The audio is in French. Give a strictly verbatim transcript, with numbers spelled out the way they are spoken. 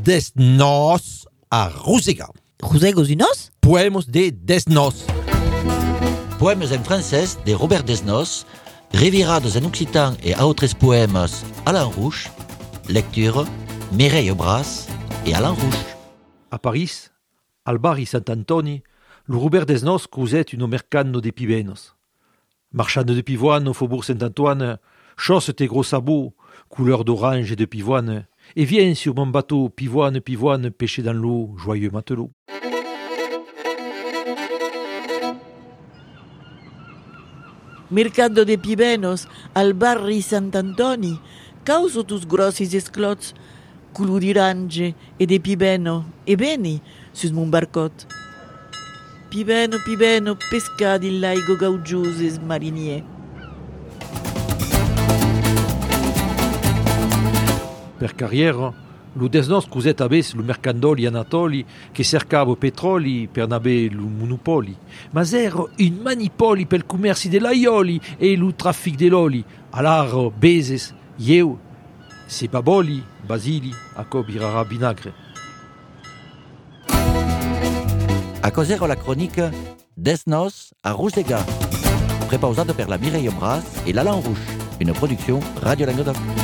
desnos a Rusega. Rusegos unos? Poemos de desnos. Poemes en francès de Robert Desnos, revirados en occitan et autres poemes Alain Rouch, lecture Mireille Bras et Alain Rouch. A Paris, al barri Sant'Antoni, le Robert Desnos causet uno mercano de pibenos. Marchande de pivoine au faubourg Saint-Antoine, chausse tes gros sabots, couleur d'orange et de pivoine, et viens sur mon bateau, pivoine, pivoine, pêcher dans l'eau, joyeux matelot. Mercado de pibenos al barri Sant'Antoni, causo tus grossis esclots, culo d'orange e de pibeno, e beni, sus mon barcot. Pibeno, pibeno, pescadi in laigo gaugiuses marinier. Per carrière, lo Desnos causet abes lo mercandoli Anatoli che cercava petroli per n'aver lo monopoli, ma era un manipoli pel commerci dell'aioli e lo traffic dell'oli, alar beses, ieu, se baboli, basili, a cobirara vinagre. A causero la chronique Desnos à Rusega, prépausado per la Mireille Bras et l'Alain Rouch, une production Radio Languedoc.